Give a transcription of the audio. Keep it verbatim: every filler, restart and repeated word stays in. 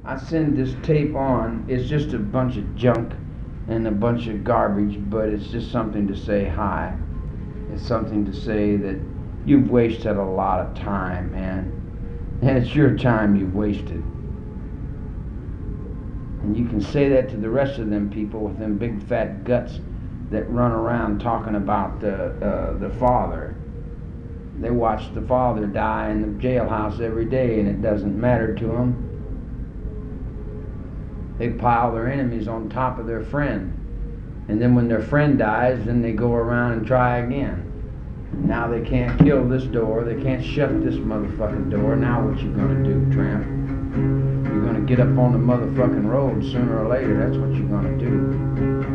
I send this tape on. It's just a bunch of junk and a bunch of garbage, but it's just something to say hi. It's something to say that you've wasted a lot of time, man. And it's your time you've wasted. And you can say that to the rest of them people with them big fat guts that run around talking about the, uh, the Father. They watch the Father die in the jailhouse every day, and it doesn't matter to them. They pile their enemies on top of their friend. And then when their friend dies, then they go around and try again. Now they can't kill this door. They can't shut this motherfucking door. Now what you gonna do, tramp? You're gonna get up on the motherfucking road sooner or later. That's what you're gonna do.